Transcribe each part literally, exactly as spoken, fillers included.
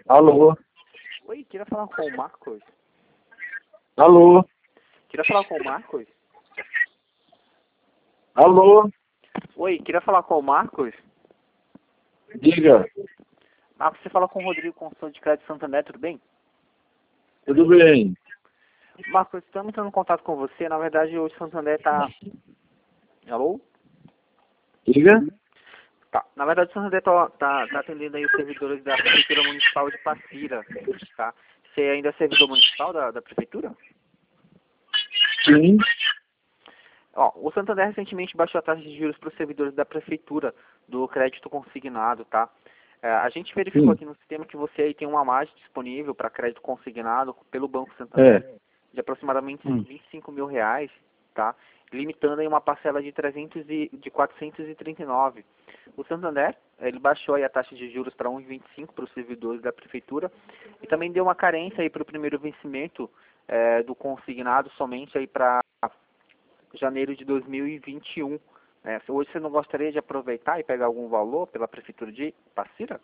Alô? Oi, queria falar com o Marcos. Alô? Queria falar com o Marcos. Alô? Oi, queria falar com o Marcos. Diga. Marcos, você fala com o Rodrigo, consultor de crédito Santander, tudo bem? Tudo bem? Marcos, estamos entrando em contato com você. Na verdade, hoje o Santander está... Alô? Diga. Tá. Na verdade, o Santander está tá, tá atendendo aí os servidores da Prefeitura Municipal de Passira, tá? Você ainda é servidor municipal da, da Prefeitura? Sim. Ó, o Santander recentemente baixou a taxa de juros para os servidores da Prefeitura do crédito consignado, tá? É, a gente verificou Sim. aqui no sistema que você aí tem uma margem disponível para crédito consignado pelo Banco Santander É. de aproximadamente Hum. vinte e cinco mil reais, tá? Limitando aí uma parcela de trezentos e de quatrocentos e trinta e nove. O Santander, ele baixou aí a taxa de juros para um vírgula vinte e cinco para os servidores da prefeitura e também deu uma carência aí para o primeiro vencimento é, do consignado somente aí para janeiro de dois mil e vinte e um. É, hoje você não gostaria de aproveitar e pegar algum valor pela prefeitura de Passira?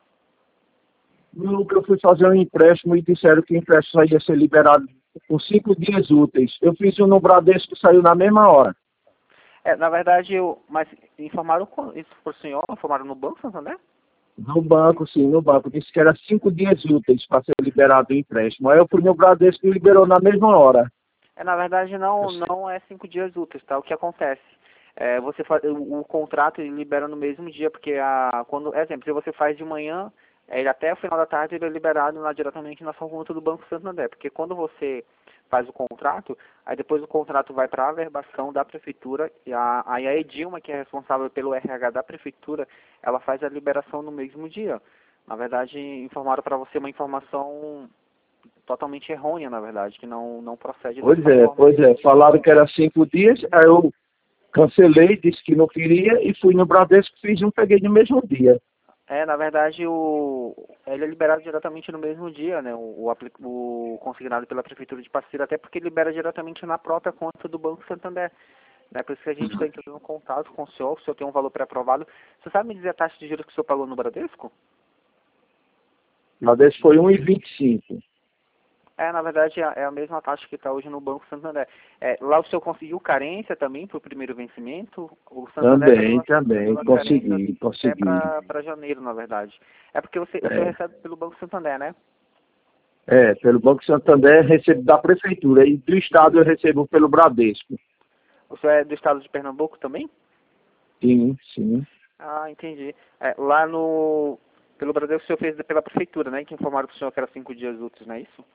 Nunca fui fazer um empréstimo e disseram que o empréstimo só ia ser liberado por cinco dias úteis. Eu fiz um no Bradesco que saiu na mesma hora. É, na verdade, eu, mas informaram com- isso para o senhor? Informaram no Banco Santander? No banco, sim, no banco. Disse que era cinco dias úteis para ser liberado o empréstimo. Aí eu fui no Bradesco e liberou na mesma hora. É, na verdade, não, não é cinco dias úteis, tá? O que acontece? É, você faz, o, o contrato ele libera no mesmo dia, porque a, quando, exemplo, se você faz de manhã, é, ele até o final da tarde ele é liberado lá diretamente na sua conta do Banco Santander, porque quando você faz o contrato, aí depois o contrato vai para a averbação da prefeitura, e a, aí a Edilma, que é responsável pelo R H da prefeitura, ela faz a liberação no mesmo dia. Na verdade, informaram para você uma informação totalmente errônea, na verdade, que não, não procede Pois dessa é, forma. pois é. Falaram que era cinco dias, aí eu cancelei, disse que não queria e fui no Bradesco, fiz um, peguei no mesmo dia. É, na verdade, o, ele é liberado diretamente no mesmo dia, né, o, o, apli- o consignado pela Prefeitura de Passira, até porque libera diretamente na própria conta do Banco Santander. Né, por isso que a gente está entrando em contato com o senhor, o senhor tem um valor pré-aprovado. Você sabe me dizer a taxa de juros que o senhor pagou no Bradesco? O Bradesco foi um e vinte e cinco. É, na verdade, é a é a mesma taxa que está hoje no Banco Santander. É, lá o senhor conseguiu carência também para o primeiro vencimento? O Santander já deu Também, a, já também, deu a carência consegui, até consegui. para janeiro, na verdade. É porque você, o senhor É, recebe pelo Banco Santander, né? é, pelo Banco Santander recebo da Prefeitura e do Estado eu recebo pelo Bradesco. O senhor é do estado de Pernambuco também? Sim, sim. Ah, entendi. É, lá no... Pelo Brasil, o senhor fez pela prefeitura, né? Que informaram para o senhor que era cinco dias úteis, não é isso?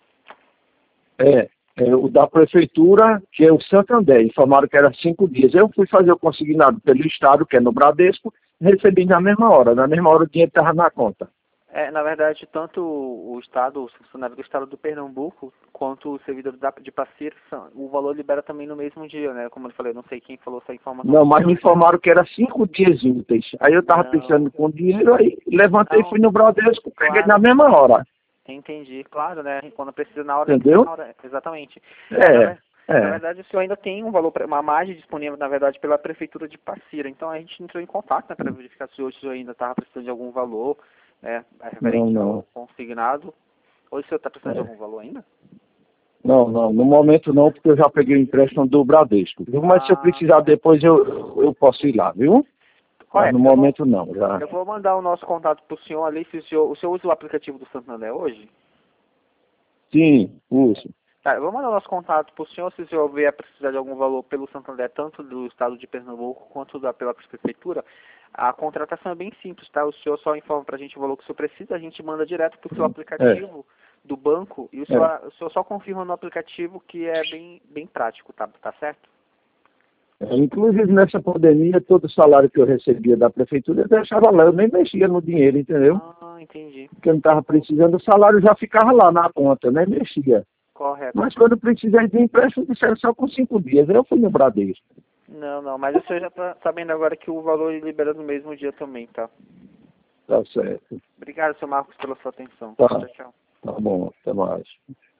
É, é, o da Prefeitura, que é o Santander, informaram que era cinco dias. Eu fui fazer o consignado pelo Estado, que é no Bradesco, e recebi na mesma hora. Na mesma hora o dinheiro estava na conta. É, na verdade, tanto o estado, os funcionários do estado do Pernambuco, quanto o servidor da, de Passira, são- o valor libera também no mesmo dia, né? Como eu falei, não sei quem falou essa informação Não, para o mas me senhor. informaram que era cinco dias úteis. Aí eu estava Não, pensando com dinheiro, aí levantei, não, fui no Bradesco, peguei na claro, mesma hora. entendi, claro, né? Quando precisa na hora, tem que ser Entendeu? na hora, exatamente. É, na, É, ver- na é. verdade, o senhor ainda tem um valor, pra- uma margem disponível, na verdade, pela prefeitura de Passira. Então a gente entrou em contato, né, para verificar se hoje o senhor ainda estava precisando de algum valor, né, Não, referente ao não. consignado. Hoje o senhor está precisando de É. algum valor ainda? Não, não, no momento não, porque eu já peguei o empréstimo do Bradesco, viu? Mas se eu Ah, precisar depois eu, eu posso ir lá, viu? Mas no correto. Eu vou, momento não, já. eu vou mandar o nosso contato para o senhor ali, se o senhor, o senhor usa o aplicativo do Santander hoje? Sim, uso. Tá, eu vou mandar o nosso contato para o senhor, se o senhor vier precisar de algum valor pelo Santander, tanto do estado de Pernambuco quanto da, pela prefeitura. A contratação é bem simples, tá? O senhor só informa para a gente o valor que o senhor precisa, a gente manda direto para o seu É, aplicativo do banco e o é. senhor, o senhor só confirma no aplicativo que é bem, bem prático, tá? Tá certo? É, inclusive nessa pandemia, todo o salário que eu recebia da prefeitura eu deixava lá, eu nem mexia no dinheiro, entendeu? Ah, entendi. Porque eu não estava precisando, o salário já ficava lá na conta, nem mexia. Correto. Mas quando eu precisei de empréstimo, disseram só com cinco dias. Aí eu fui no Bradesco. Não, não, mas o senhor já está sabendo agora que o valor libera no mesmo dia também, tá? Tá certo. Obrigado, senhor Marcos, pela sua atenção. Tá, Tchau, tchau. tá bom, até mais.